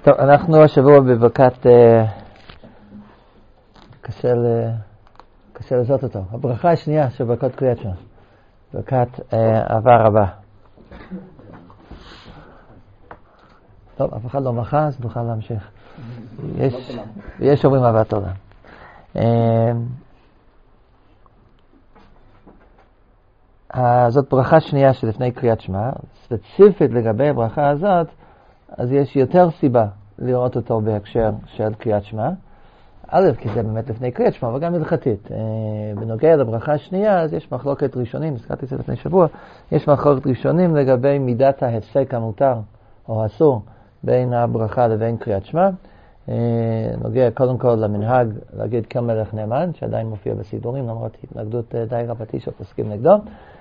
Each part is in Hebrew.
טוב, אנחנו השבוע בברכת, קשה לזאת אותו. הברכה השנייה של ברכות קריאת שמע. ברכת אהבה רבה. טוב, אף אחד לא מחה, אז נוכל להמשיך. יש אומרים אהבת עולם. זאת ברכה שנייה שלפני קריאת שמע. ספציפית לגבי הברכה הזאת, אז יש יותר סיבה לראות אותו בהקשר של קריאת שמע. א', כי זה באמת לפני קריאת שמע, אבל גם הלכתית. בנוגע לברכה השנייה, אז יש מחלוקת ראשונים, הזכרתי את זה לפני שבוע, יש מחלוקת ראשונים לגבי מידת ההפסק המותר או אסור בין הברכה לבין קריאת שמע. נוגע קודם כל למנהג להגיד כמלך נאמן, שעדיין מופיע בסידורים, למרות התנגדות די רבתי שפוסקים נגדו.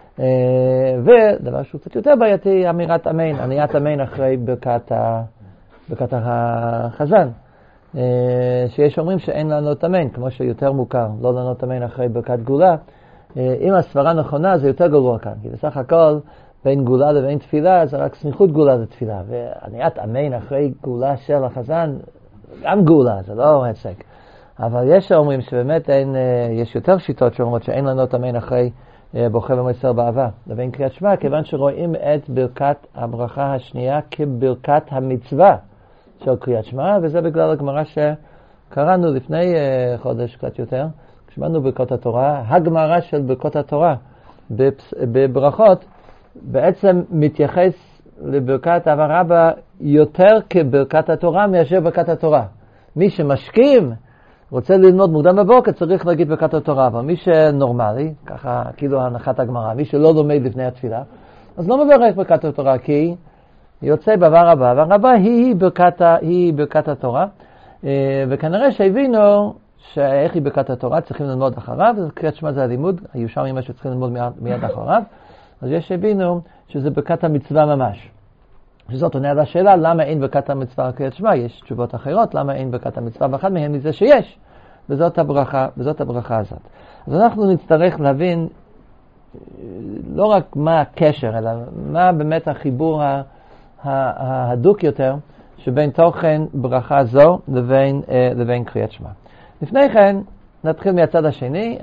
ודבר שהוא קצת יותר בעייתי, אמירת אמן, אמירת אמן אחרי ברכת החזן. שיש אומרים שאין לענות אמן, כמו שיותר מוכר, לא לענות אמן אחרי ברכת גאולה. אם הסברה נכונה זה יותר גרוע כאן, כי בסך הכל בין גאולה לבין תפילה זה רק סמיכות גאולה לתפילה, ואמירת אמן אחרי גאולה של החזן, גם גאולה, זה לא הפסק. אבל יש שאומרים שבאמת יש יותר שיטות שאומרות שאין לענות אמן אחרי בוכה ומוסר באהבה לבין קריאת שמע, כיוון שרואים את ברכת הברכה השנייה כברכת המצווה של קריאת שמע, וזה בגלל הגמרא שקראנו לפני חודש קצת יותר, כשמענו ברכות התורה. הגמרא של ברכות התורה בברכות בעצם מתייחס לברכת אהבה רבה יותר כברכת התורה מאשר ברכת התורה. מי שמשכים רוצה ללמוד מוקדם בבוקר צריך להגיד ברכת התורה, אבל מי שנורמלי, ככה כאילו הנחת הגמרא, מי שלא לומד לפני התפילה, אז לא מברך ברכת התורה, כי יוצא באהבה רבה. אהבה רבה היא ברכת התורה, וכנראה שהבינו שאיך היא ברכת התורה, צריכים ללמוד אחריו, אז קריאת שמע זה הלימוד, היו שם ממה שצריכים ללמוד מיד אחריו, אז יש שהבינו שזה ברכת המצווה ממש. שזאת עונה על השאלה, למה אין ברכת המצווה קריאת שמע? יש תשובות אחרות, למה אין ברכת המצווה, ואחת מהן מזה שיש, וזאת הברכה הזאת. אז אנחנו נצטרך להבין לא רק מה הקשר, אלא מה באמת החיבור ההדוק יותר שבין תוכן ברכה זו לבין קריאת שמע. לפני כן נתחיל מהצד השני,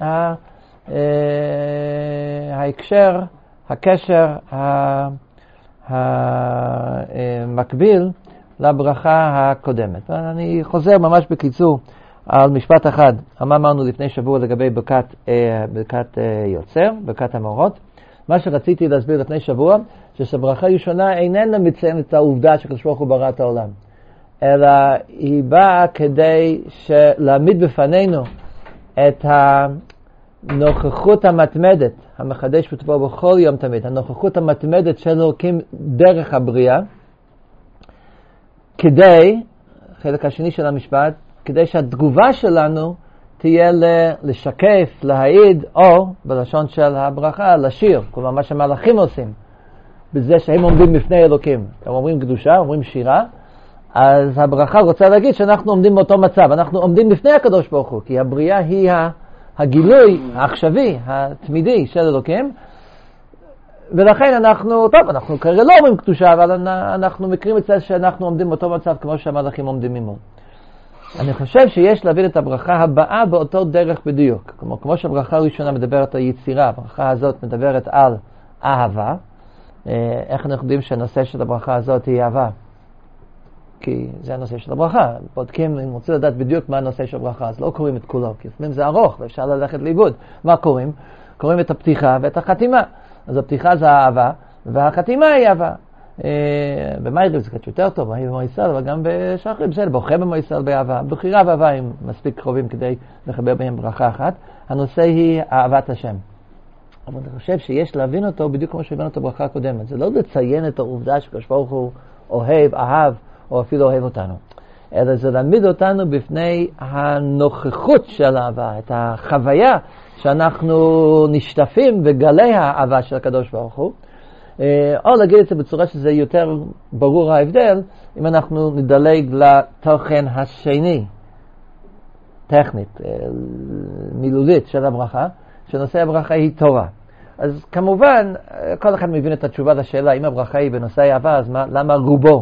ההקשר, הקשר המקביל לברכה הקודמת. אני חוזר ממש בקיצור על משפט אחד, מה אמרנו לפני שבוע לגבי ברכת יוצר, ברכת המאורות. מה שרציתי להסביר לפני שבוע, שברכה ראשונה איננה מציינת את העובדה שקדוש ברוך הוא ברא את העולם, אלא היא באה כדי להעמיד בפנינו את הנוכחות המתמדת, המחדש בטבעו בכל יום תמיד, הנוכחות המתמדת של אלוקים דרך הבריאה, כדי, חלק השני של המשפט, כדי שהתגובה שלנו תהיה לשקף, להעיד, או בלשון של הברכה, לשיר, כלומר מה שהמלאכים עושים, בזה שהם עומדים בפני אלוקים. הם אומרים קדושה, אומרים שירה, אז הברכה רוצה להגיד שאנחנו עומדים באותו מצב, אנחנו עומדים בפני הקדוש ברוך הוא, כי הבריאה היא הגילוי העכשווי, התמידי של אלוקים, ולכן אנחנו כרגע לא אומרים קדושה, אבל אנחנו מכירים את זה שאנחנו עומדים באותו מצב כמו שהמלאכים עומדים עמו. אני חושב שיש להבין את הברכה הבאה באותו דרך בדיוק. כמו שהברכה הראשונה מדברת על יצירה, הברכה הזאת מדברת על אהבה. איך אנחנו יודעים שהנושא של הברכה הזאת היא אהבה? כי זה הנושא של הברכה. בודקים, אם רוצים לדעת בדיוק מה הנושא של הברכה, אז לא קוראים את כולו, כי לפעמים זה ארוך ואפשר ללכת לאיבוד. מה קוראים? קוראים את הפתיחה ואת החתימה. אז הפתיחה זה האהבה, והחתימה היא אהבה. במייריב זה קצת יותר טוב, במויסל, אבל גם בשחרי, בסדר, בוכה במויסל באהבה. בחירה ואהבה הם מספיק קרובים כדי לחבר בהם ברכה אחת. הנושא היא אהבת השם. אבל אני חושב שיש להבין אותו בדיוק כמו שהבאנו את הברכה הקודמת. זה לא לציין את העובדה שקדוש ברוך הוא אוהב, אהב, או אפילו אוהב אותנו. אלא זה להעמיד אותנו בפני הנוכחות של האהבה, את החוויה שאנחנו נשתפים בגלי האהבה של הקדוש ברוך הוא. או להגיד את זה בצורה שזה יותר ברור ההבדל, אם אנחנו נדלג לתוכן השני, טכנית, מילולית של הברכה, שנושא הברכה היא תורה. אז כמובן, כל אחד מבין את התשובה לשאלה, אם הברכה היא בנושא אהבה, אז למה רובו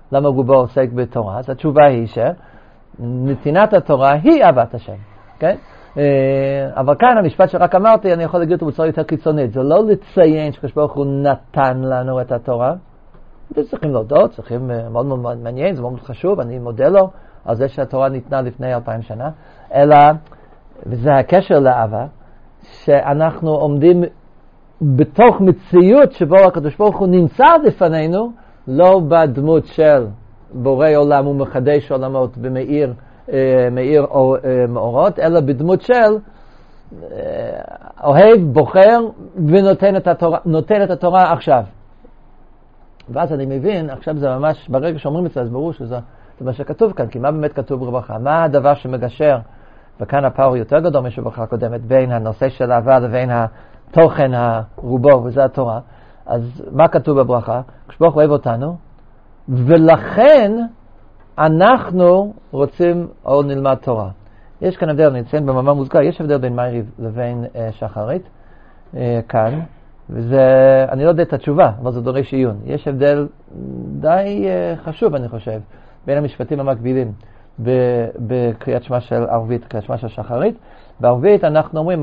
למה רובו עוסק בתורה? אז התשובה היא שנתינת התורה היא אהבת השם, כן? אבל כאן המשפט שרק אמרתי, אני יכול להגיד אותו בצורה יותר קיצונית. זה לא לציין שקדוש ברוך הוא נתן לנו את התורה. צריכים להודות, צריכים מאוד מאוד מעניין, זה מאוד חשוב, אני מודה לו על זה שהתורה ניתנה לפני 2000 שנה. אלא, וזה הקשר לאהבה, שאנחנו עומדים בתוך מציאות שבו הקדוש ברוך הוא נמצא לפנינו, לא בדמות של בורא עולם ומחדש עולמות במאיר מאורות, אלא בדמות של אוהב, בוחר ונותן את התורה עכשיו. ואז אני מבין, עכשיו זה ממש, ברגע שאומרים את זה, אז ברור שזה מה שכתוב כאן, כי מה באמת כתוב בברכה? מה הדבר שמגשר, וכאן הפער יותר גדול משברכה הקודמת, בין הנושא של אהבה לבין התוכן הרובו, וזה התורה. אז מה כתוב בברכה? כשברוך אוהב אותנו, ולכן אנחנו רוצים או נלמד תורה. יש כאן הבדל, אני אציין במאמר מוזכר, יש הבדל בין מעריב לבין שחרית כאן, וזה, אני לא יודע את התשובה, אבל זה דורש עיון. יש הבדל די חשוב, אני חושב, בין המשפטים המקבילים בקריאת שמע של ערבית, קריאת שמע של שחרית. בערבית אנחנו אומרים,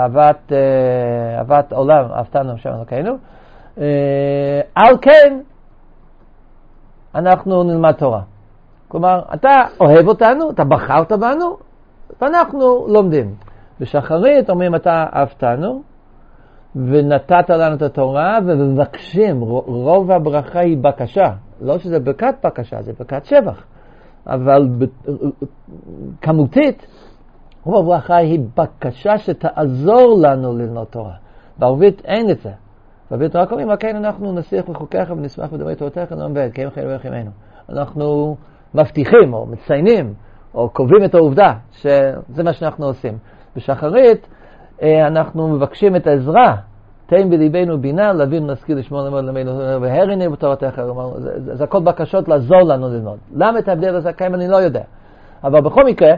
אהבת עולם, אהבתנו השם אלוקינו, על כן אנחנו נלמד תורה. כלומר, אתה אוהב אותנו, אתה בחרת בנו, ואנחנו לומדים. בשחרית אומרים, אתה אהבתנו, ונתת לנו את התורה, ומבקשים, רוב הברכה היא בקשה. לא שזה ברכת בקשה, זה ברכת שבח. אבל כמותית, רוב הברכה היא בקשה שתעזור לנו ללמוד תורה. בערבית אין את זה. בערבית רק אומרים, כן, אנחנו נשיח לחוקיך ונשמח בדברי תורתך, נעמוד, כי הם חיים ויחמנו. אנחנו מבטיחים, או מציינים, או קובעים את העובדה, שזה מה שאנחנו עושים. בשחרית, אנחנו מבקשים את העזרה, תן בליבנו בינה, להבין, נשכיל, לשמור ללמוד למנו, והריני בתורתך. זה הכל בקשות לעזור לנו ללמוד. למה את ההבדל הזה קיים אני לא יודע. אבל בכל מקרה,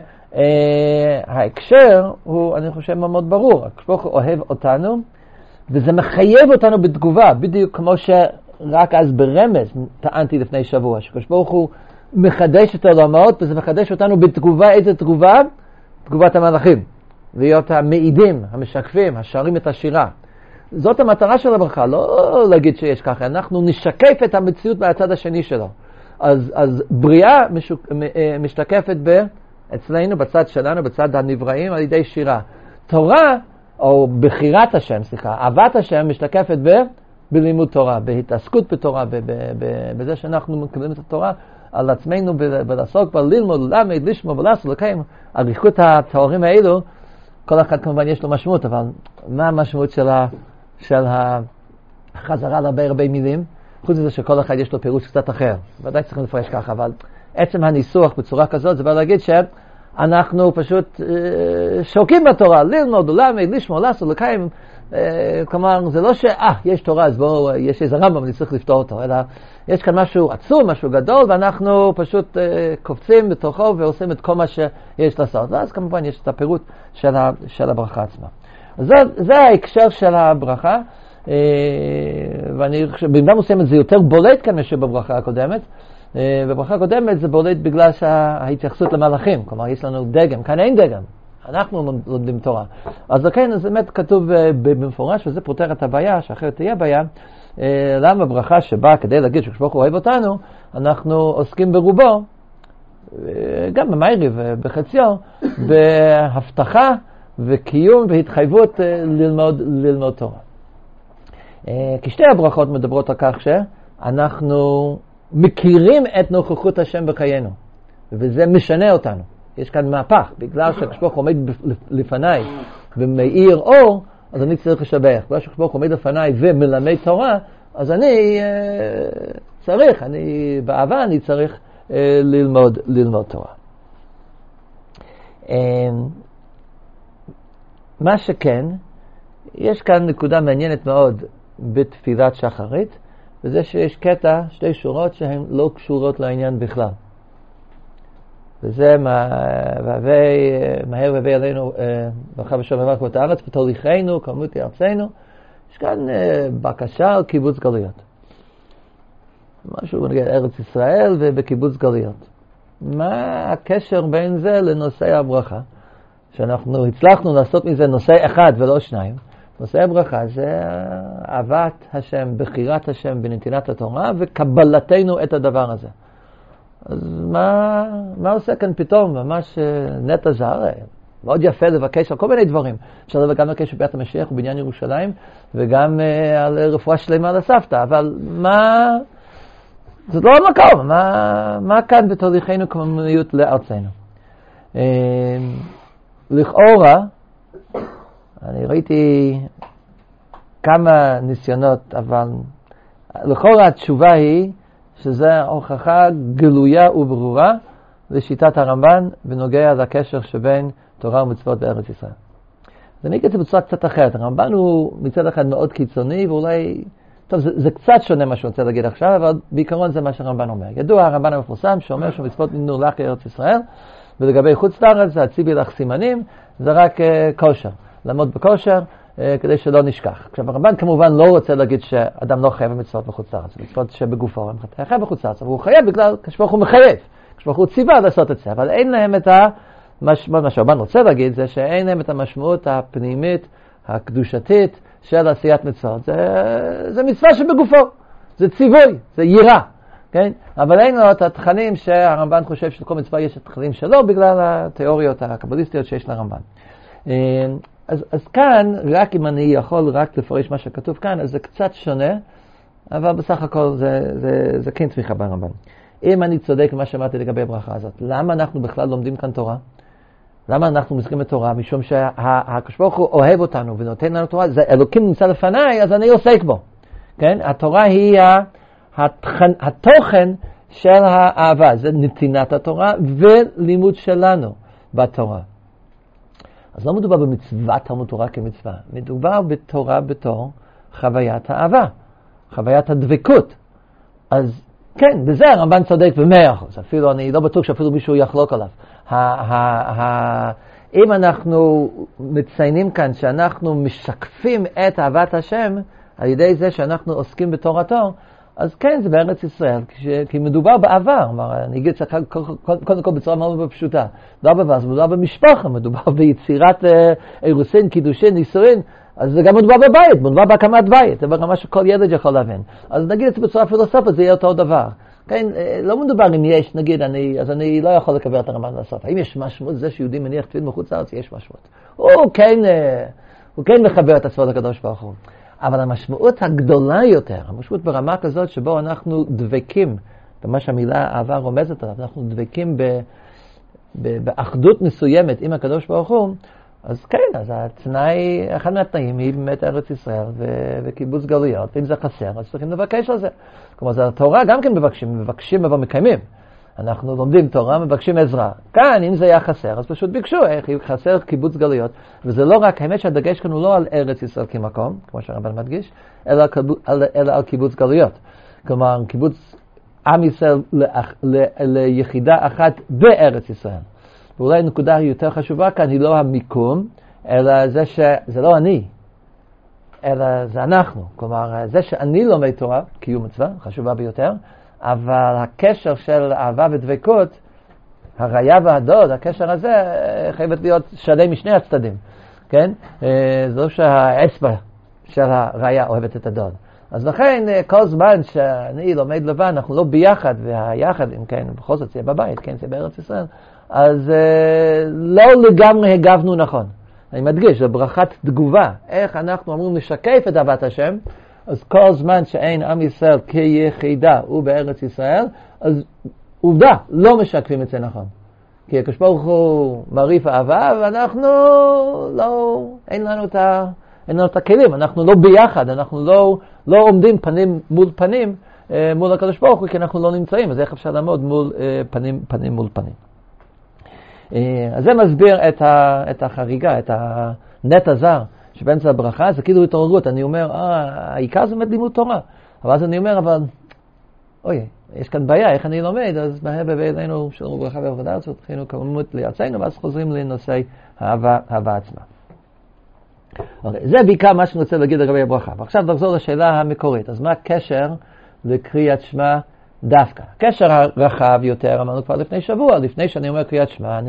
ההקשר הוא, אני חושב, מאוד ברור. הקדוש אוהב אותנו, וזה מחייב אותנו בתגובה, בדיוק כמו שרק אז ברמז טענתי לפני שבוע, שקדוש ברוך הוא מחדש את העולמות, וזה מחדש אותנו בתגובה. איזה תגובה? תגובת המלאכים. להיות המעידים, המשקפים, השרים את השירה. זאת המטרה של הברכה, לא להגיד שיש ככה, אנחנו נשקף את המציאות מהצד השני שלו. אז בריאה משתקפת אצלנו, בצד שלנו, בצד הנבראים, על ידי שירה. תורה, או בחירת השם, אהבת השם משתקפת בלימוד תורה, בהתעסקות בתורה, בזה שאנחנו מקבלים את התורה על עצמנו, ולעסוק בה, ללמוד, ללמד, לשמוע ולעשות, לקיים. אריכות התארים האלו, כל אחד כמובן יש לו משמעות, אבל מה המשמעות של החזרה על הרבה מילים? חוץ מזה שכל אחד יש לו פירוש קצת אחר. ודאי צריכים לפרש ככה, אבל עצם הניסוח בצורה כזאת, זה בא להגיד שאנחנו פשוט שוקים בתורה, ללמוד, ללמד, לשמוע, לעשות, לקיים. כלומר, זה לא יש תורה, אז בואו, יש איזה רמב"ם, אני צריך לפתור אותו, אלא יש כאן משהו עצום, משהו גדול, ואנחנו פשוט קופצים בתוכו ועושים את כל מה שיש לעשות. ואז כמובן יש את הפירוט של הברכה עצמה. זה ההקשר של הברכה, ואני חושב, במידה מסוימת זה יותר בולט כאן מאשר בברכה הקודמת. בברכה הקודמת זה בולט בגלל שההתייחסות למלאכים, כלומר יש לנו דגם, כאן אין דגם. אנחנו לומדים תורה. אז כן, זה באמת כתוב במפורש, וזה פותר את הבעיה, שאחרת תהיה בעיה. למה ברכה שבאה כדי להגיד שקדוש ברוך הוא אוהב אותנו, אנחנו עוסקים ברובו, גם במעריב ובחציו, בהבטחה וקיום והתחייבות ללמוד תורה. כי שתי הברכות מדברות על כך שאנחנו מכירים את נוכחות השם בחיינו, וזה משנה אותנו. יש כאן מהפך, בגלל שהקדוש ברוך הוא עומד לפניי ומאיר אור, אז אני צריך לשבח. בגלל שהקדוש ברוך הוא עומד לפניי ומלמד תורה, אז אני צריך, באהבה אני צריך ללמוד תורה. מה שכן, יש כאן נקודה מעניינת מאוד בתפילת שחרית, וזה שיש קטע, שתי שורות שהן לא קשורות לעניין בכלל. וזה מהר והביא עלינו ברכה בשם וברך בית הארץ ותוליכנו כמות ארצנו. יש כאן בקשה על קיבוץ גלויות. משהו בנוגע לארץ ישראל ובקיבוץ גלויות. מה הקשר בין זה לנושא הברכה? שאנחנו הצלחנו לעשות מזה נושא אחד ולא שניים. נושא הברכה זה אהבת השם, בחירת השם בנתינת התורה וקבלתנו את הדבר הזה. אז מה עושה כאן פתאום? ממש נטע זר, מאוד יפה לבקש על כל מיני דברים. אפשר גם לבקש בבית המשיח ובעניין ירושלים, וגם על רפואה שלמה לסבתא, אבל זה לא המקום, מה כאן בתהליכנו קוממיות לארצנו? לכאורה, אני ראיתי כמה ניסיונות, אבל לכאורה התשובה היא שזה הוכחה גלויה וברורה לשיטת הרמב"ן בנוגע לקשר שבין תורה ומצוות בארץ ישראל. אז אני אגיד את זה בצורה קצת אחרת. הרמב"ן הוא מצד אחד מאוד קיצוני, ואולי, טוב, זה קצת שונה מה שהוא רוצה להגיד עכשיו, אבל בעיקרון זה מה שהרמב"ן אומר. ידוע הרמב"ן המפורסם שאומר שמצוות ניתנו לך לארץ ישראל, ולגבי חוץ לארץ, זה הציבי לך סימנים, זה רק כושר, לעמוד בכושר, כדי שלא נשכח. עכשיו, הרמב"ן כמובן לא רוצה להגיד שאדם לא חייב במצוות בחוץ לארץ, מצוות שבגופו, הוא חייב בחוץ לארץ, אבל הוא חייב בגלל כשברוך הוא מחייב, כשברוך הוא ציווה לעשות את זה, אבל אין להם את מה שהרמב"ן רוצה להגיד, זה שאין להם את המשמעות הפנימית, הקדושתית של עשיית מצוות. זה מצווה שבגופו, זה ציווי, זה יראה, כן? אבל אין לו את התכנים שהרמב"ן חושב שלכל מצווה יש את התכנים שלו, בגלל התיאוריות הקבליסטיות שיש לרמב"ן. אז כאן, רק אם אני יכול רק לפרש מה שכתוב כאן, אז זה קצת שונה, אבל בסך הכל זה כן תמיכה ברמב"ן. אם אני צודק במה שאמרתי לגבי הברכה הזאת, למה אנחנו בכלל לומדים כאן תורה? למה אנחנו מזכירים את תורה? משום שהקדוש ברוך הוא אוהב אותנו ונותן לנו תורה, זה אלוקים נמצא לפניי, אז אני עוסק בו. כן? התורה היא התוכן של האהבה, זה נתינת התורה ולימוד שלנו בתורה. אז לא מדובר במצוות תלמוד תורה כמצווה, מדובר בתורה בתור חוויית האהבה, חוויית הדבקות. אז כן, בזה הרמב"ן צודק ב100%, אפילו אני לא בטוח שאפילו מישהו יחלוק עליו. אם אנחנו מציינים כאן שאנחנו משקפים את אהבת השם על ידי זה שאנחנו עוסקים בתורתו, אז כן, זה בארץ ישראל, כי מדובר בעבר, אני אגיד קודם כל בצורה מאוד פשוטה, לא בעבר, מדובר במשפחה, מדובר ביצירת אירוסין, קידושין, נישואין, אז זה גם מדובר בבית, מדובר בהקמת בית, זה ברמה שכל ילד יכול להבין. אז נגיד את זה בצורה פילוסופית, זה יהיה אותו דבר. כן, לא מדובר אם יש, נגיד, אז אני לא יכול לקבל את הרמב"ן לסוף. האם יש משמעות, זה שיהודי מניח תפילין מחוץ לארץ, יש משמעות. הוא כן מחבר את עצמו לקדוש ברוך הוא. אבל המשמעות הגדולה יותר, המשמעות ברמה כזאת שבו אנחנו דבקים, במה שהמילה אהבה רומזת עליו, אנחנו דבקים באחדות מסוימת עם הקדוש ברוך הוא, אז כן, אז התנאי, אחד מהתנאים היא באמת ארץ ישראל וקיבוץ גלויות, אם זה חסר, אז צריכים לבקש על זה. כלומר, זה התורה גם כן מבקשים אבל מקיימים. אנחנו לומדים תורה, מבקשים עזרה. כאן, אם זה היה חסר, אז פשוט ביקשו, חסר קיבוץ גלויות. וזה לא רק, האמת שהדגש כאן הוא לא על ארץ ישראל כמקום, כמו שהרמב"ן מדגיש, אלא על קיבוץ גלויות. כלומר, קיבוץ עם ישראל ליחידה אחת בארץ ישראל. ואולי נקודה יותר חשובה כאן היא לא המיקום, אלא זה לא אני, אלא זה אנחנו. כלומר, זה שאני לומד תורה, קיום מצווה, חשובה ביותר, אבל הקשר של אהבה ודבקות, הראיה והדוד, הקשר הזה חייבת להיות שלם משני הצדדים, כן? זה לא שהאצבע של הראיה אוהבת את הדוד. אז לכן, כל זמן שאני לומד לבן, אנחנו לא ביחד, והיחד, אם כן, בכל זאת זה בבית, כן, זה בארץ ישראל, אז לא לגמרי הגבנו נכון. אני מדגיש, זו ברכת תגובה. איך אנחנו אמורים לשקף את אהבת השם, אז כל זמן שאין עם ישראל כיחידה הוא בארץ ישראל, אז עובדה, לא משקפים את זה נכון. כי הקדוש ברוך הוא מרעיף אהבה, ואנחנו אין לנו את הכלים, אנחנו לא ביחד, אנחנו לא עומדים פנים מול פנים מול הקדוש ברוך הוא, כי אנחנו לא נמצאים, אז איך אפשר לעמוד מול פנים מול פנים. אז זה מסביר את החריגה, את הנטע זר שבאמצע הברכה, זה כאילו התעוררות. אני אומר, העיקר זה באמת לימוד תורה. אבל אז אני אומר, אוי, יש כאן בעיה, איך אני לומד? אז מהר בביתנו שלנו ברכה ועבודה, אז התחילנו כמות ליועצינו, ואז חוזרים לנושא האהבה עצמה. זה בעיקר מה שאני רוצה להגיד לגבי הברכה. ועכשיו נחזור לשאלה המקורית. אז מה הקשר לקריאת שמע דווקא. הקשר הרחב יותר, אמרנו כבר לפני שבוע, לפני שאני אומר קריאת שמע,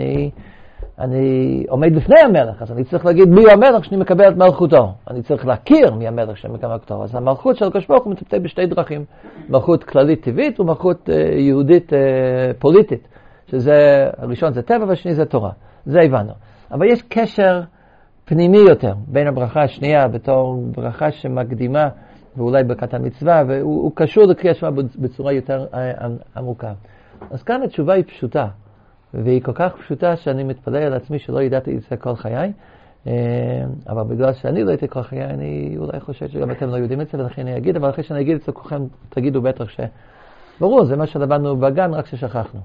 אני עומד לפני המלך, אז אני צריך להגיד מי המלך שאני מקבל את מלכותו. אני צריך להכיר מי המלך שאני מקבל את מלכותו. אז המלכות של הקדוש ברוך הוא מתבטא בשתי דרכים. מלכות כללית טבעית ומלכות יהודית פוליטית. שזה, הראשון זה טבע והשני זה תורה. זה הבנו. אבל יש קשר פנימי יותר בין הברכה השנייה בתור ברכה שמקדימה ואולי ברכת המצווה, והוא קשור לקריאת שמע בצורה יותר עמוקה. אז כאן התשובה היא פשוטה. והיא כל כך פשוטה שאני מתפלא על עצמי שלא ידעתי את זה כל חיי, אבל בגלל שאני לא הייתי כל חיי, אני אולי חושב שגם אתם לא יודעים את זה, ולכן אני אגיד, אבל אחרי שאני אגיד את זה, כולכם תגידו בטח ברור, זה מה שלמדנו בגן, רק ששכחנו.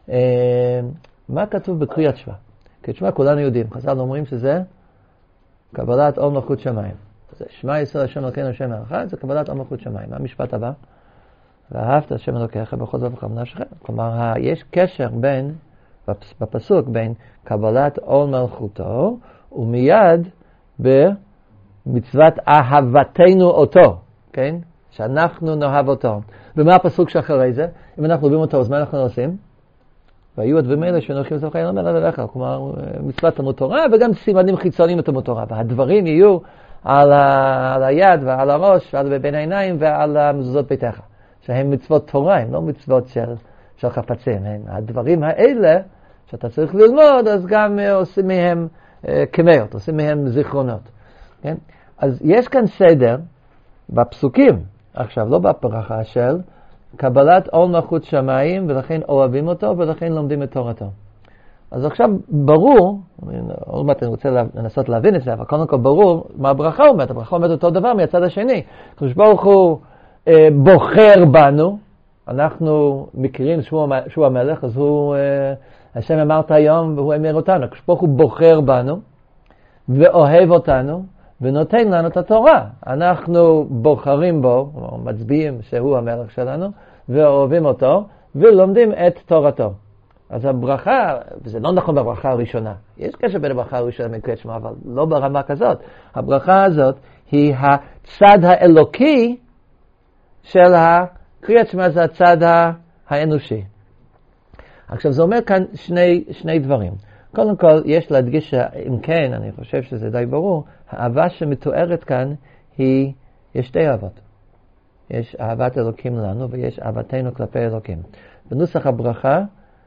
מה כתוב בקריאת שמע? קריאת שמע כולנו יודעים, חז"ל אומרים שזה קבלת עול מלכות שמיים. זה שמע ישראל השם אלוקינו השם האחד, זה קבלת עול מלכות שמיים. מה המשפט הבא? ואהבת השם אלוקיך בכל לבבך ובנפשך. כלומר, יש קשר בפסוק בין קבלת עול מלכותו ומיד במצוות אהבתנו אותו, כן? שאנחנו נאהב אותו. ומה הפסוק שאחרי זה? אם אנחנו אוהבים אותו, אז מה אנחנו עושים? והיו הדברים האלה שנולכים לצורך העניין אומר עליך, כלומר מצוות תלמוד תורה וגם סימנים חיצוניים לתלמוד תורה. והדברים יהיו על היד ועל הראש ועל בין העיניים ועל מזוזות ביתך. שהם מצוות תורה, הם לא מצוות של חפצים. הדברים האלה שאתה צריך ללמוד, אז גם עושים מהם כמיות, עושים מהם זיכרונות. כן? אז יש כאן סדר בפסוקים, עכשיו לא בברכה של קבלת עול מלכות שמיים, ולכן אוהבים אותו, ולכן לומדים את תורתו. אז עכשיו ברור, עוד מעט אני רוצה לנסות להבין את זה, אבל קודם כל ברור מה הברכה אומרת. הברכה אומרת אותו דבר מהצד השני. הקדוש ברוך הוא בוחר בנו, אנחנו מכירים שהוא המלך, אז הוא, השם אמרת היום והוא אמר אותנו. הקדוש ברוך הוא בוחר בנו, ואוהב אותנו, ונותן לנו את התורה. אנחנו בוחרים בו, או מצביעים שהוא המלך שלנו, ואוהבים אותו, ולומדים את תורתו. אז הברכה, וזה לא נכון בברכה הראשונה. יש קשר בין הברכה הראשונה מקריאת שמע, אבל לא ברמה כזאת. הברכה הזאת היא הצד האלוקי של הקריאת שמע, זה הצד האנושי. עכשיו זה אומר כאן שני דברים. קודם כל, יש להדגיש שאם כן, אני חושב שזה די ברור, האהבה שמתוארת כאן יש שתי אהבות. יש אהבת אלוקים לנו ויש אהבתנו כלפי אלוקים. בנוסח הברכה,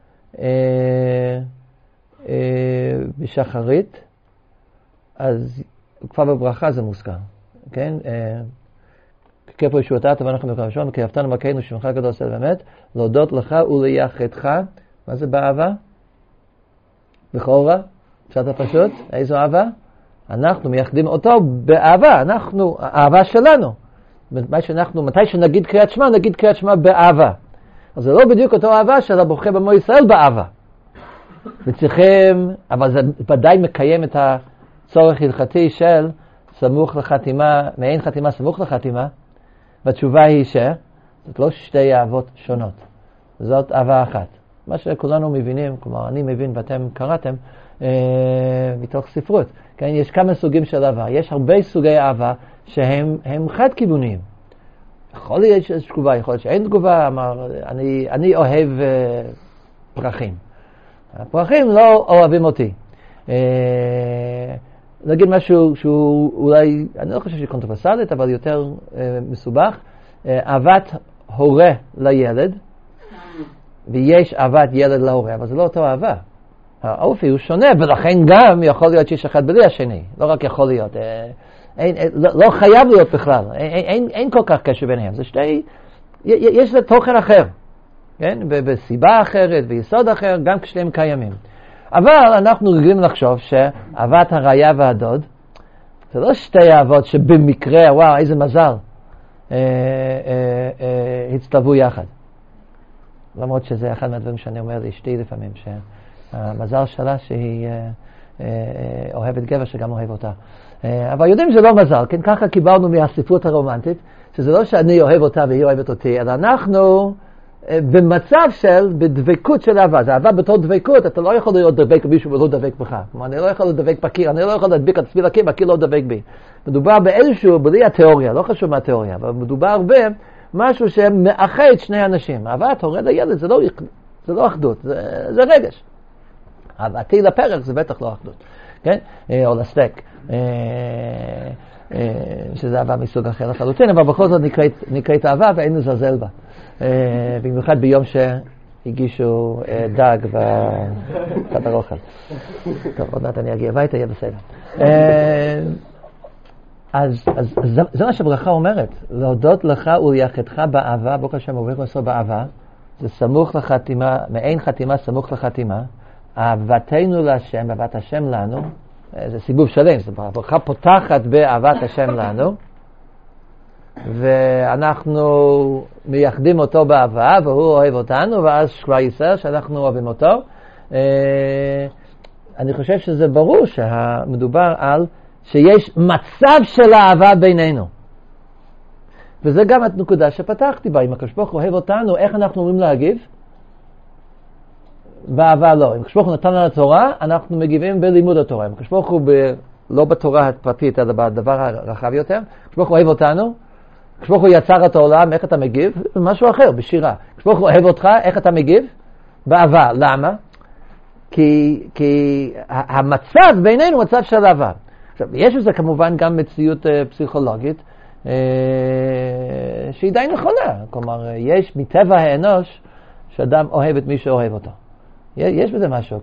בשחרית, אז כבר בברכה זה מוזכר. כן? כפו ישועתה טובה אנחנו במקום ראשון, וכי אהבתנו מלכנו שמך גדול עושה באמת, להודות לך ולייחדך. מה זה באהבה? בכורה, פשט הפשוט, איזו אהבה? אנחנו מייחדים אותו באהבה, האהבה שלנו. מתי שנגיד קריאת שמע, נגיד קריאת שמע באהבה. אז זה לא בדיוק אותו אהבה של הבוחר במו ישראל באהבה. וצריכים, אבל זה ודאי מקיים את הצורך הלכתי של סמוך לחתימה, מעין חתימה סמוך לחתימה, והתשובה היא זאת לא שתי אהבות שונות, זאת אהבה אחת. מה שכולנו מבינים, כלומר אני מבין ואתם קראתם מתוך ספרות. כן, יש כמה סוגים של אהבה. יש הרבה סוגי אהבה שהם חד-כיווניים. יכול להיות שיש תגובה, יכול להיות שאין תגובה. אני אוהב פרחים. הפרחים לא אוהבים אותי. נגיד משהו שהוא אולי, אני לא חושב שהיא קונטרברסלית, אבל יותר מסובך. אהבת הורה לילד, ויש אהבת ילד להורה, אבל זה לא אותו אהבה. האופי הוא שונה, ולכן גם יכול להיות שיש אחד בלי השני. לא רק יכול להיות. לא חייב להיות בכלל. אין כל כך קשר ביניהם. זה יש לתוכן אחר. כן? בסיבה אחרת, ביסוד אחר, גם כשהם קיימים. אבל אנחנו רגילים לחשוב שאהבת הרעיה והדוד, זה לא שתי אהבות שבמקרה, וואו, איזה מזל, הצטלבו יחד. למרות שזה אחד מהדברים שאני אומר לאשתי לפעמים, שהמזל שלה שהיא אוהבת גבר שגם אוהב אותה. אבל יודעים שזה לא מזל, כן? ככה קיבלנו מהספרות הרומנטית, שזה לא שאני אוהב אותה והיא אוהבת אותי, אלא אנחנו במצב של בדבקות של אהבה. זה אהבה בתור דבקות, אתה לא יכול להיות דבק במישהו ולא דבק בך. כלומר, אני לא יכול לדבק בקיר, אני לא יכול להדביק את עצמי לקיר, והקיר לא דבק בי. מדובר באיזשהו, בלי התיאוריה, לא חשוב מה התיאוריה, אבל מדובר משהו שמאחד שני אנשים. אהבת הורה לילד זה לא אחדות, זה רגש. אהבתי לפרח זה בטח לא אחדות, כן? או לסטייק, שזה אהבה מסוג אחר לחלוטין, אבל בכל זאת נקראת אהבה ואין לזלזל בה. במיוחד ביום שהגישו דג בחדר אוכל. טוב, עוד מעט אני אגיע הביתה, יהיה בסדר. אז זה מה שברכה אומרת, להודות לך וליחדך באהבה, ברוך השם עובד לעשות באהבה, זה סמוך לחתימה, מעין חתימה סמוך לחתימה, אהבתנו להשם, אהבת השם לנו, זה סיבוב שלם, זה ברכה פותחת באהבת השם לנו, ואנחנו מייחדים אותו באהבה, והוא אוהב אותנו, ואז כבר ישראל שאנחנו אוהבים אותו. אני חושב שזה ברור שמדובר על שיש מצב של אהבה בינינו. וזה גם הנקודה שפתחתי בה. אם הקדוש ברוך הוא אוהב אותנו, איך אנחנו אומרים להגיב? באהבה לא. אם הקדוש ברוך הוא נתן לנו התורה, אנחנו מגיבים בלימוד התורה. אם הקדוש ברוך הוא לא בתורה הפרטית, אלא בדבר הרחב יותר, הקדוש ברוך הוא אוהב אותנו, הקדוש ברוך הוא יצר את העולם, איך אתה מגיב? משהו אחר, בשירה. הקדוש ברוך הוא אוהב אותך, איך אתה מגיב? באהבה. למה? כי המצב בינינו הוא מצב של אהבה. עכשיו, יש בזה כמובן גם מציאות פסיכולוגית שהיא די נכונה. כלומר, יש מטבע האנוש שאדם אוהב את מי שאוהב אותו. יש בזה משהו,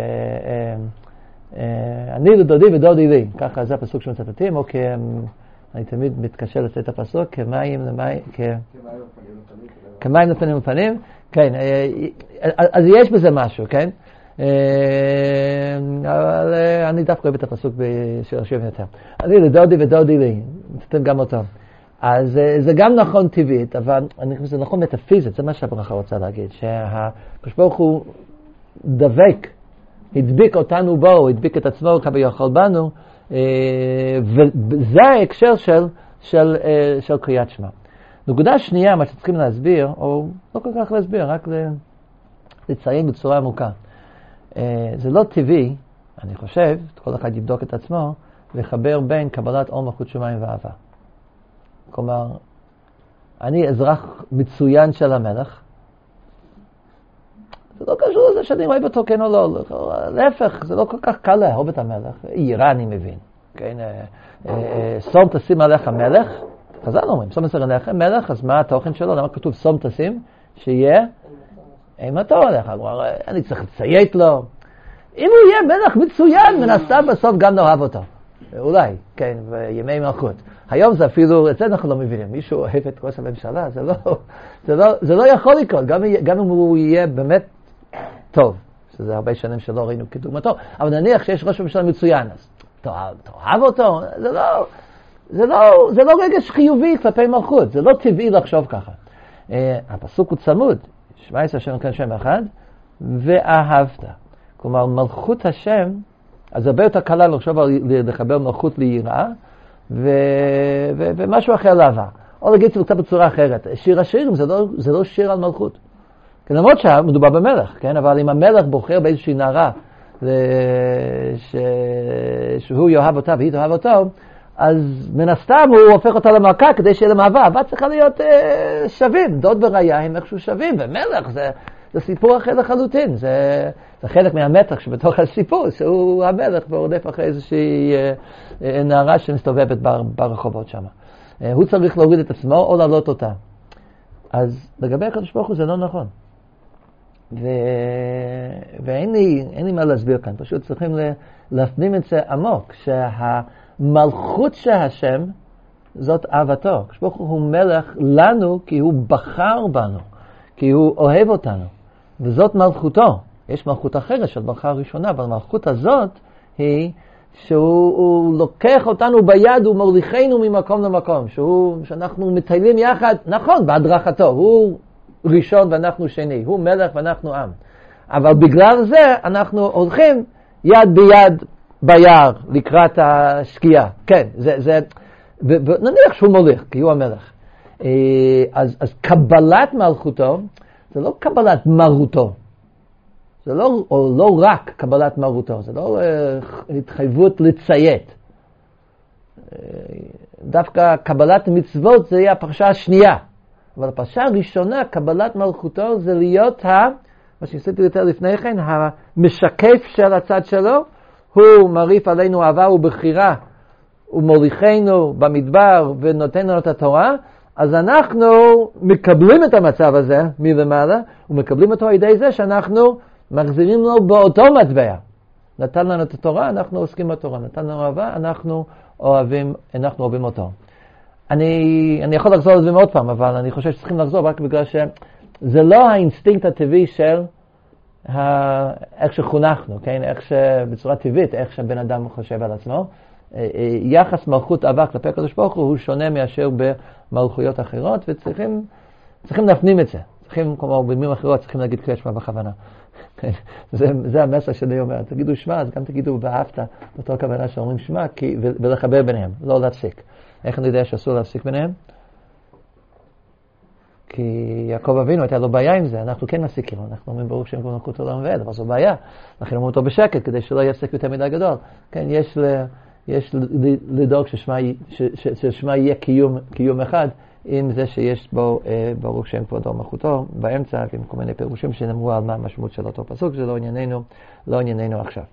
אני לדודי ודודי לי, ככה זה הפסוק שמצטטים, או אני תמיד מתקשר לצאת את הפסוק, כמים לפנים לפנים, כן, אז יש בזה משהו, כן? אבל אני דווקא אוהב את הפסוק של השם יותר. אני לדודי ודודי לי, מצטט גם אותו. אז זה גם נכון טבעית, אבל אני חושב שזה נכון מטאפיזית, זה מה שהברכה רוצה להגיד, שהקדוש ברוך הוא דבק, הדביק אותנו בו, הדביק את עצמו כביכול בנו, וזה ההקשר של קריאת שמע. נקודה שנייה, מה שצריכים להסביר, או לא כל כך להסביר, רק לציין בצורה עמוקה. זה לא טבעי, אני חושב, כל אחד יבדוק את עצמו, לחבר בין קבלת עול מלכות שמיים ואהבה. כלומר, אני אזרח מצוין של המלך, זה לא קשור לזה שאני אוהב אותו כן או לא, להפך, זה לא כל כך קל לאהוב את המלך, יראה אני מבין, כן, סום תשים עליך מלך, חז"ל אומרים, סום תשים עליך מלך, אז מה התוכן שלו? למה כתוב סום תשים? שיהיה אימתו עליך, אני צריך לציית לו, אם הוא יהיה מלך מצוין, מן הסתם בסוף גם נאהב אותו, אולי, כן, בימי מלכות. היום זה אפילו, את זה אנחנו לא מבינים, מישהו אוהב את ראש הממשלה, זה לא יכול לקרות, גם אם הוא יהיה באמת טוב, שזה הרבה שנים שלא ראינו כדוגמתו, אבל נניח שיש ראש הממשלה מצוין, אז תאהב אותו, זה לא רגש חיובי כלפי מלכות, זה לא טבעי לחשוב ככה. הפסוק הוא צמוד, 17 השם כאן שם אחד, ואהבת. כלומר, מלכות השם, אז הרבה יותר קלה לחשוב לחבר מלכות ליראה, ומשהו אחר לאהבה. או להגיד את זה קצת בצורה אחרת. שיר השירים זה לא שיר על מלכות. כן, למרות שמדובר במלך, כן? אבל אם המלך בוחר באיזושהי נערה שהוא יאהב אותה והיא תאהב אותו, אז מן הסתם הוא הופך אותה למלכה כדי שיהיה להם אהבה. אהבה צריכה להיות שווים, דוד ורעיה הם איכשהו שווים, ומלך זה סיפור אחר לחלוטין. זה חלק מהמתח שבתוך הסיפור, שהוא המלך ועודף אחרי איזושהי נערה שמסתובבת ברחובות שם. הוא צריך להוריד את עצמו או להעלות אותה. אז לגבי הקדוש ברוך הוא זה לא נכון. ואין לי מה להסביר כאן, פשוט צריכים להפנים את זה עמוק, שהמלכות של השם זאת אהבתו. הקדוש ברוך הוא מלך לנו כי הוא בחר בנו, כי הוא אוהב אותנו, וזאת מלכותו. יש מלכות אחרת של ברכה הראשונה, אבל המלכות הזאת היא שהוא לוקח אותנו ביד ומוליכנו ממקום למקום, שאנחנו מטיילים יחד, נכון, בהדרכתו, הוא ראשון ואנחנו שני, הוא מלך ואנחנו עם. אבל בגלל זה אנחנו הולכים יד ביד ביער לקראת השקיעה. כן, נניח שהוא מוליך, כי הוא המלך. אז קבלת מלכותו, זה לא קבלת מרותו. זה לא רק קבלת מרותו, זה לא התחייבות לציית. דווקא קבלת מצוות זה יהיה הפרשה השנייה. אבל הפרשה הראשונה, קבלת מלכותו, זה להיות מה שניסיתי יותר לפני כן, המשקף של הצד שלו, הוא מריף עלינו אהבה ובחירה, הוא מוליכנו במדבר ונותן לנו את התורה, אז אנחנו מקבלים את המצב הזה מלמעלה, ומקבלים אותו על ידי זה שאנחנו מחזירים לו באותו מטבע. נתן לנו את התורה, אנחנו עוסקים בתורה. נתן לנו אהבה, אנחנו אוהבים אותו. אני יכול לחזור על זה מאוד פעם, אבל אני חושב שצריכים לחזור רק בגלל שזה לא האינסטינקט הטבעי של איך שחונכנו, כן? איך שבצורה טבעית, איך שבן אדם חושב על עצמו. יחס מלכות אהבה כלפי הקדוש ברוך הוא שונה מאשר במלכויות אחרות, וצריכים להפנים את זה. צריכים, כמו במילים אחרות, צריכים להגיד קריאת שמע בכוונה. זה המסר שאני אומר. תגידו שמע, אז גם תגידו ואהבת, באותו כוונה שאומרים שמע, ולחבר ביניהם, לא להפסיק. איך אני יודע שאסור להפסיק ביניהם? כי יעקב אבינו הייתה לו בעיה עם זה, אנחנו כן מפסיקים, אנחנו אומרים ברוך שם כבר מלכות עולם ועד, אבל זו בעיה. לכן אומרים אותו בשקט, כדי שלא יפסיק יותר מדי גדול. כן, יש לדאוג ששמה יהיה קיום אחד, עם זה שיש בו ברוך שם כבודו מלכותו באמצע, עם כל מיני פירושים שנאמרו על מה המשמעות של אותו פסוק, זה לא ענייננו עכשיו.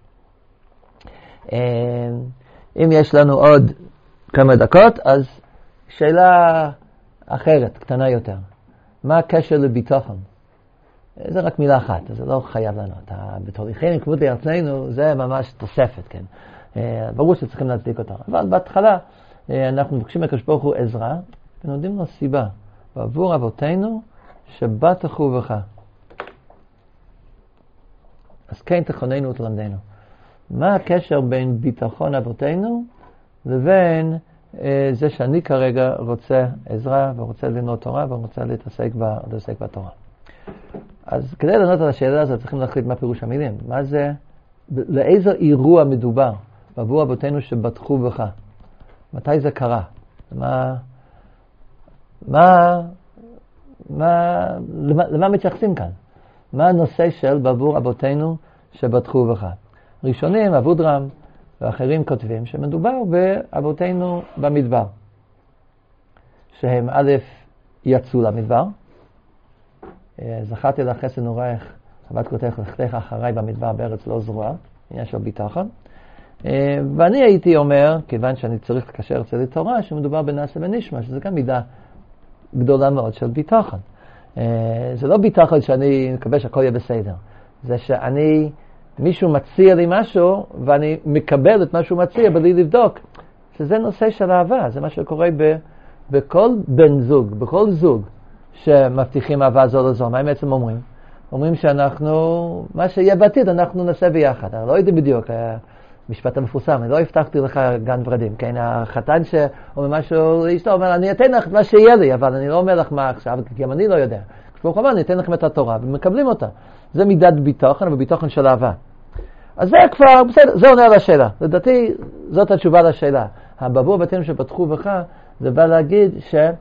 אם יש לנו עוד כמה דקות, אז שאלה אחרת, קטנה יותר. מה הקשר לביטחון? זה רק מילה אחת, זה לא חייב לענות. בתוריכנו כבוד לארצנו זה ממש תוספת, כן. ברור שצריכים להצדיק אותה. אבל בהתחלה אנחנו מבקשים מהקדוש ברוך הוא עזרה, ונותנים לו סיבה. בעבור אבותינו שבטחו בך. אז כן תכוננו ותלמדנו. מה הקשר בין ביטחון אבותינו לבין זה שאני כרגע רוצה עזרה ורוצה ללמוד תורה ורוצה להתעסק בתורה? אז כדי לענות על השאלה הזאת צריכים להחליט מה פירוש המילים. מה זה, לאיזה אירוע מדובר בעבור אבותינו שבטחו בך? מתי זה קרה? למה מתייחסים כאן? מה הנושא של בעבור אבותינו שבטחו בך? ראשונים, אבודרם ואחרים כותבים שמדובר באבותינו במדבר. שהם א' יצאו למדבר. זכרתי לך חסד נורייך, חוות קראתך לכתך אחריי במדבר בארץ לא זרועה, עניין של ביטחון. ואני הייתי אומר, כיוון שאני צריך לקשר אצל תורה, שמדובר בנעשה ונשמע, שזה גם מידה גדולה מאוד של ביטחון. זה לא ביטחון שאני מקווה שהכל יהיה בסדר. זה מישהו מציע לי משהו, ואני מקבל את מה שהוא מציע בלי לבדוק. שזה נושא של אהבה, זה מה שקורה בכל בן זוג, בכל זוג שמבטיחים אהבה זו לזו. מה הם בעצם אומרים? אומרים שאנחנו, מה שיהיה בעתיד, אנחנו נעשה ביחד. אני לא יודע בדיוק, המשפט המפורסם, אני לא הבטחתי לך גן ורדים, כן? החתן שאומר משהו לאשתו, אומר, אני אתן לך מה שיהיה לי, אבל אני לא אומר לך מה עכשיו, כי גם אני לא יודע. כשברוך אומר, אני אתן לכם את התורה, ומקבלים אותה. זה מידת ביטחון, וביטחון של אהבה. אז זה כבר, בסדר, זה עונה על השאלה. לדעתי, זאת התשובה לשאלה. בעבור אבותינו שבטחו בך, זה בא להגיד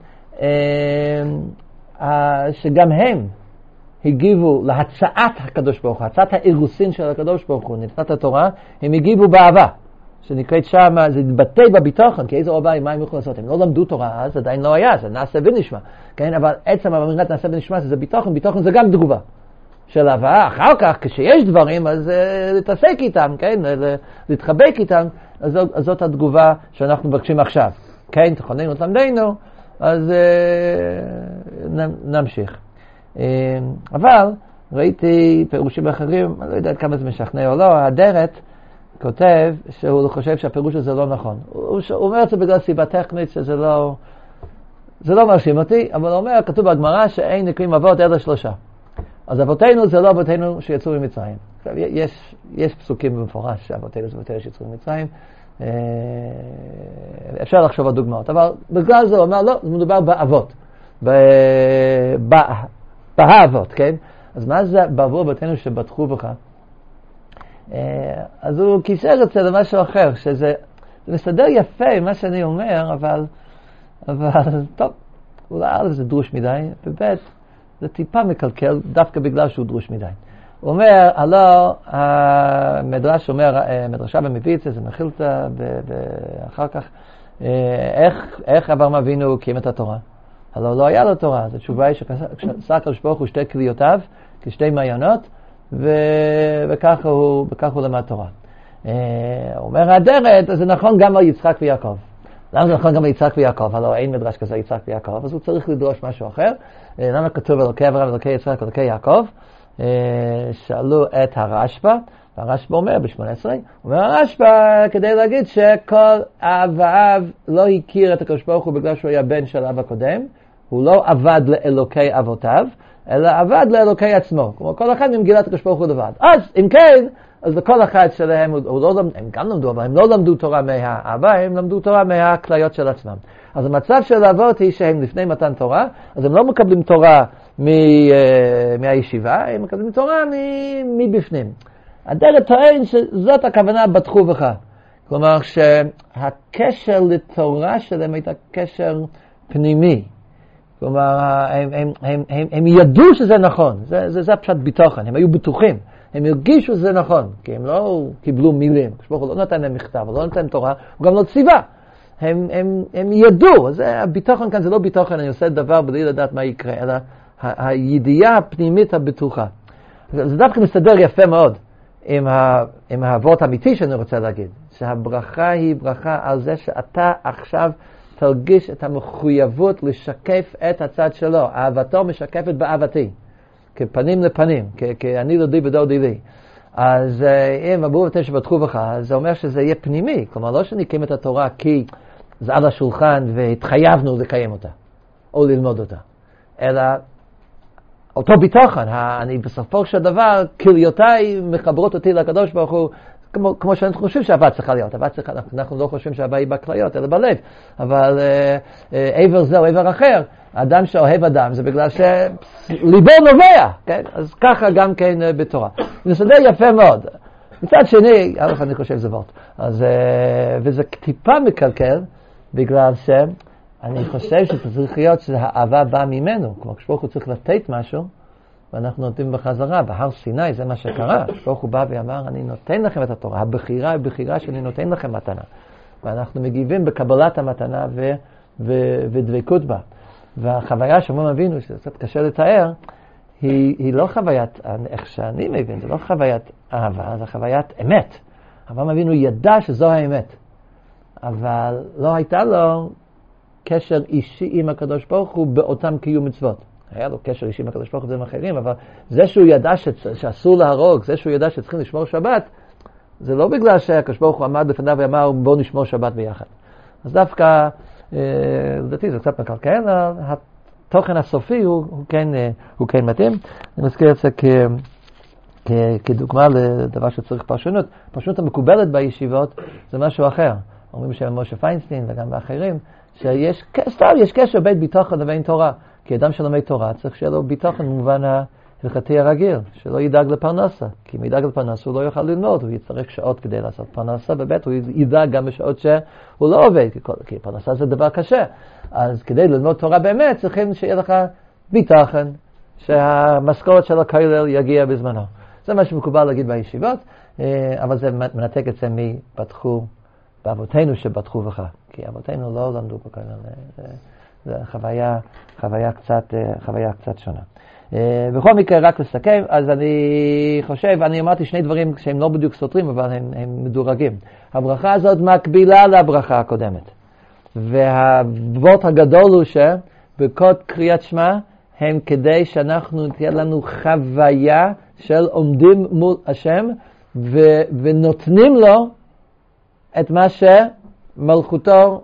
שגם הם הגיבו להצעת הקדוש ברוך הוא, הצעת האירוסין של הקדוש ברוך הוא, נתנת התורה, הם הגיבו באהבה. שנקראת שם, זה התבטא בביטחון, כי איזה אהבה, מה הם יכולים לעשות? הם לא למדו תורה, אז עדיין לא היה, זה נעשה ונשמע. כן? אבל עצם האמירת נעשה ונשמע, זה ביטחון, ביטחון זה גם תגובה של אהבה. אחר כך, כשיש דברים, אז להתעסק איתם, כן? להתחבק איתם, אז זאת התגובה שאנחנו מבקשים עכשיו. כן, תכוננו תלמדנו, אז נמשיך. אבל ראיתי פירושים אחרים, אני לא יודע כמה זה משכנע או לא, האדרת כותב שהוא חושב שהפירוש הזה לא נכון. הוא אומר את זה בגלל סיבה טכנית שזה לא מרשים אותי, אבל הוא אומר, כתוב בגמרא שאין נקראים אבות אלא 3. אז אבותינו זה לא אבותינו שיצאו ממצרים. עכשיו, יש פסוקים במפורש שאבותינו זה אבותינו שיצאו ממצרים. אפשר לחשוב על דוגמאות, אבל בגלל זה הוא אומר, לא, זה מדובר באבות. באבות, כן? אז מה זה בעבור אבותינו שבטחו בך? אז הוא קישר את זה למשהו אחר, שזה מסדר יפה עם מה שאני אומר, אבל טוב, אולי זה דרוש מדי, ובית זה טיפה מקלקל, דווקא בגלל שהוא דרוש מדי. הוא אומר, הלא, המדרש אומר, מדרשה במביא את זה, זה מחילתא, ואחר כך, איך אברהם אבינו קיים את התורה? הלוא לא היה לו תורה. אז התשובה היא שעשה הקדוש ברוך הוא שתי כליותיו, כשתי מעיינות, וככה הוא למד תורה. אומר הדרת, אז זה נכון גם על יצחק ויעקב. למה זה נכון גם על יצחק ויעקב? הלוא אין מדרש כזה יצחק ויעקב, אז הוא צריך לדרוש משהו אחר. למה כתוב אלוקי אברהם, אלוקי יצחק, אלוקי יעקב? שאלו את הרשב"א, והרשב"א אומר ב-18, אומר הרשב"א כדי להגיד שכל אב ואב לא הכיר את הקדוש ברוך הוא בגלל שהוא היה בן של אב הקודם, הוא לא עבד לאלוקי אבותיו, אלא עבד לאלוקי עצמו. כלומר, כל אחד ממגילת הקדוש ברוך הוא לבד. אז, אם כן, אז לכל אחד שלהם, הם גם למדו, אבל הם לא למדו תורה מהאבא, הם למדו תורה מהכליות של עצמם. אז המצב של האבות היא שהם לפני מתן תורה, אז הם לא מקבלים תורה מהישיבה, הם מקבלים תורה מבפנים. הדרת טוען שזאת הכוונה בטחו בך. כלומר, שהקשר לתורה שלהם הייתה קשר פנימי. כלומר, הם ידעו שזה נכון, זה הפשט ביטוחן, הם היו בטוחים, הם הרגישו שזה נכון, כי הם לא קיבלו מילים, הוא לא נתן להם מכתב, הוא לא נתן להם תורה, הוא גם לא ציווה, הם ידעו, הביטוחן כאן זה לא ביטוחן, אני עושה דבר בלי לדעת מה יקרה, אלא הידיעה הפנימית הבטוחה. זה דווקא מסתדר יפה מאוד עם האבות האמיתי שאני רוצה להגיד, שהברכה היא ברכה על זה שאתה עכשיו תרגיש את המחויבות לשקף את הצד שלו. אהבתו משקפת באהבתי, כפנים לפנים, כאני דודי ודודי לי. אז אם אבו ותשע בטחו בך, זה אומר שזה יהיה פנימי. כלומר, לא שנקיים את התורה כי זה על השולחן והתחייבנו לקיים אותה, או ללמוד אותה. אלא אותו ביטוחן, אני בסופו של דבר, כליותיי מחברות אותי לקדוש ברוך הוא, כמו שאנחנו חושבים שהאהבה צריכה להיות. אנחנו לא חושבים שהאהבה היא בכליות, אלא בלב. אבל עבר זה או עבר אחר, האדם שאוהב אדם, זה בגלל שליבו נובע. כן? אז ככה גם כן בתורה. זה מסדר יפה מאוד. מצד שני, אני חושב שזה וורט. וזה טיפה מקלקל, בגלל שאני חושב שצריך להיות שהאהבה באה ממנו. כלומר, כשברוך הוא צריך לתת משהו, ואנחנו נותנים בחזרה, בהר סיני, זה מה שקרה. ברוך הוא בא ואמר, אני נותן לכם את התורה, הבחירה היא בחירה שאני נותן לכם מתנה. ואנחנו מגיבים בקבלת המתנה ודבקות בה. והחוויה שאומרים אבינו, שזה קצת קשה לתאר, היא לא חוויית, איך שאני מבין, זה לא חוויית אהבה, זה חוויית אמת. אברהם אבינו ידע שזו האמת, אבל לא הייתה לו קשר אישי עם הקדוש ברוך הוא באותם קיום מצוות. היה לו קשר אישי עם הקדוש ברוך הוא ודברים אחרים, אבל זה שהוא ידע שאסור להרוג, זה שהוא ידע שצריכים לשמור שבת, זה לא בגלל שהקדוש ברוך הוא עמד בפניו ואמר בוא נשמור שבת ביחד. אז דווקא, לדעתי זה קצת מקלקל, התוכן הסופי הוא כן מתאים. אני מזכיר את זה כדוגמה לדבר שצריך פרשנות. פרשנות המקובלת בישיבות זה משהו אחר. אומרים שמשה פיינסטין וגם באחרים, שיש קשר בין ביטחון לבין תורה. כי אדם שלומד תורה צריך שיהיה לו ביטחון במובן ההלכתי הרגיל, שלא ידאג לפרנסה. כי אם ידאג לפרנסה הוא לא יוכל ללמוד, הוא יצטרך שעות כדי לעשות פרנסה, ובית הוא ידאג גם בשעות שהוא לא עובד, כי פרנסה זה דבר קשה. אז כדי ללמוד תורה באמת צריכים שיהיה לך ביטחון, שהמשכורת של הכולל יגיע בזמנו. זה מה שמקובל להגיד בישיבות, אבל זה מנתק את זה מבטחו, באבותינו שבטחו בך. כי אבותינו לא למדו בכולל. זה חוויה קצת שונה. בכל מקרה, רק לסכם, אז אני אמרתי שני דברים שהם לא בדיוק סותרים, אבל הם מדורגים. הברכה הזאת מקבילה לברכה הקודמת. והוות הגדול הוא שבכל קריאת שמע, הם כדי שאנחנו תהיה לנו חוויה של עומדים מול השם, ונותנים לו את מה שמלכותו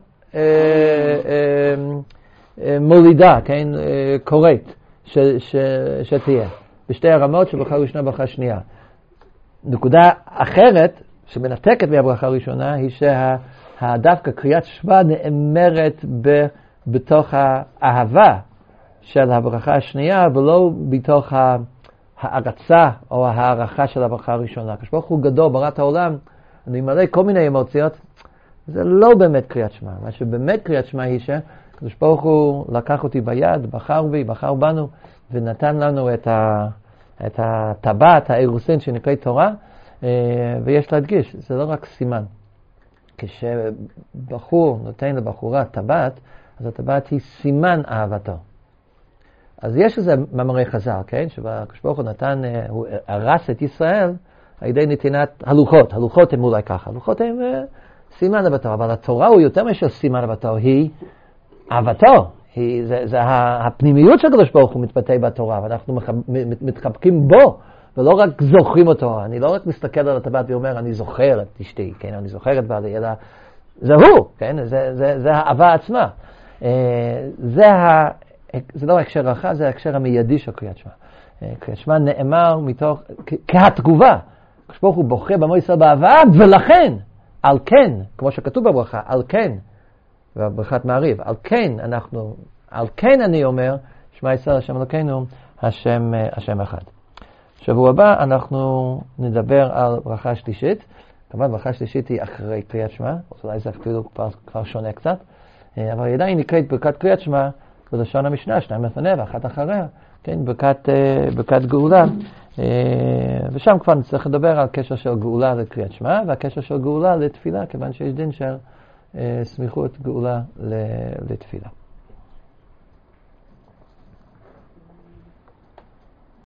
מולידה, כן, קורית, שתהיה. בשתי הרמות שברכה ראשונה וברכה שנייה. נקודה אחרת שמנתקת מהברכה הראשונה היא שהדווקא קריאת שמע נאמרת בתוך האהבה של הברכה השנייה, ולא בתוך הערצה או הערכה של הברכה הראשונה. כשברוך הוא גדול, בראת העולם, אני מלא כל מיני אמוציות, זה לא באמת קריאת שמע. מה שבאמת קריאת שמע היא שקדוש ברוך הוא לקח אותי ביד, בחר בנו, ונתן לנו את הטבעת, האירוסין שנקראת תורה, ויש להדגיש, זה לא רק סימן. כשבחור נותן לבחורה טבעת, אז הטבעת היא סימן אהבתו. אז יש איזה מאמרי חז"ל, כן? שהקדוש ברוך הוא נתן, הוא הרס את ישראל על ידי נתינת הלוחות. הלוחות הם אולי ככה, הלוחות הם סימן אהבתו, אבל התורה הוא יותר מאשר סימן אהבתו, היא אהבתו. זה הפנימיות של הקדוש ברוך הוא מתבטא בתורה, ואנחנו מתחבקים בו, ולא רק זוכרים אותו. אני לא רק מסתכל על הטבעת ואומר, אני זוכר את אשתי, כן? אני זוכר את בעלי, אלא זה הוא, כן? זה האהבה עצמה. זה לא ההקשר רחב, זה ההקשר המיידי של קריאת שמע. קריאת שמע נאמר מתוך, כהתגובה. הקדוש ברוך הוא בוחר בעמו ישראל באהבה, ולכן, על כן, כמו שכתוב בברכה, על כן, בברכת מעריב, על כן אני אומר, שמע ישראל השם אלוקינו, השם אחד. שבוע הבא אנחנו נדבר על ברכה שלישית. כמובן ברכה שלישית היא אחרי קריאת שמע, אולי זה אפילו כבר שונה קצת, אבל עדיין נקראת ברכת קריאת שמע, בלשון המשנה, שניים לפניה ואחת אחריה, כן, ברכת גאולה, ושם כבר נצטרך לדבר על קשר של גאולה לקריאת שמע, והקשר של גאולה לתפילה, כיוון שיש דין של סמיכות גאולה לתפילה.